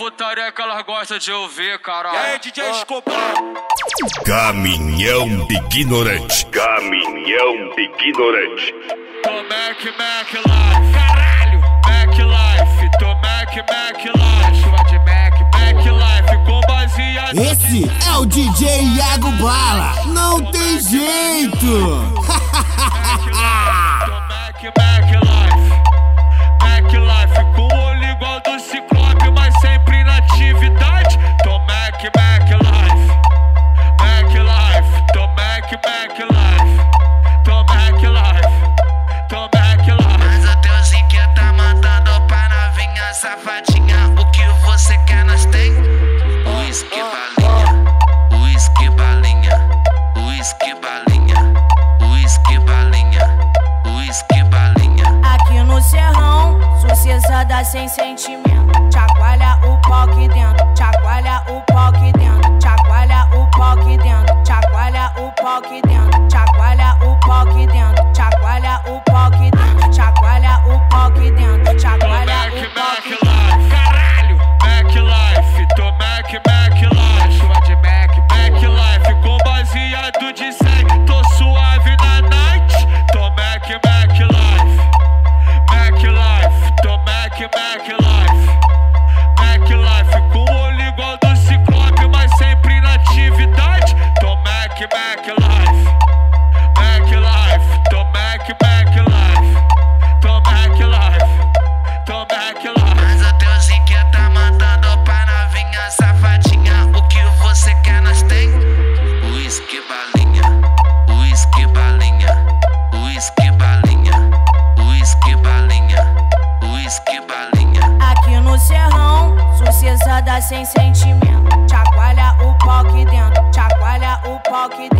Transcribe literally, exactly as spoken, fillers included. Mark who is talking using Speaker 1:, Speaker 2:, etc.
Speaker 1: putaria que elas gostam de ouvir, caralho.
Speaker 2: E aí, D J Escobar?
Speaker 3: Caminhão de ignorante. Caminhão de ignorante.
Speaker 1: Tô Mac Mac Life, caralho. Mac Life, tô Mac Mac Life. Chuva de Mac Mac Life com baseado.
Speaker 4: Esse é o D J Iago Bala. Não tem jeito.
Speaker 1: Tô Mac Mac Life, Mac Life com o olho igual do Ciclope, mas sempre na atividade. Tô Mac Mac Life, Mac Life, tô Mac Mac Life, tô Mac Life, tô Mac Life.
Speaker 5: Mas o teuzinho que tá mandando pra novinha safadinha, o que você quer nós tem? Uísque balinha, uísque balinha, uísque balinha, uísque balinha, uísque balinha.
Speaker 6: Aqui no Serrão, sucessada sem sentimento. Chacoalha o pau aqui dentro, chacoalha o pau aqui dentro, chacoalha o pau aqui dentro, chacoalha o pau aqui dentro, chacoalha o pau aqui dentro, chacoalha o pau aqui dentro, chacoalha o pau aqui dentro, chacoalha o pau aqui dentro.
Speaker 1: Caralho, Mac Life, tô Mac Mac Life. Chuva de Mac Mac Life com baseado de cem. Tô suave na night, tô Mac Mac Life, Mac Life, tô Mac Mac Life, Mac Life com o olho igual do Ciclope, mas sempre na atividade. Tô Mac Mac Life, Mac Life, tô Mac Mac Life, tô Mac Life, tô Mac Life.
Speaker 5: Mas o teuzinho que tá mandando pra novinha safadinha, o que você quer nós tem? Uísque balinha, uísque balinha, uísque balinha, uísque balinha, uísque balinha.
Speaker 6: Aqui no Serrão, sucessada sem sentimento. Chacoalha o pau aqui dentro, chacoalha o pau aqui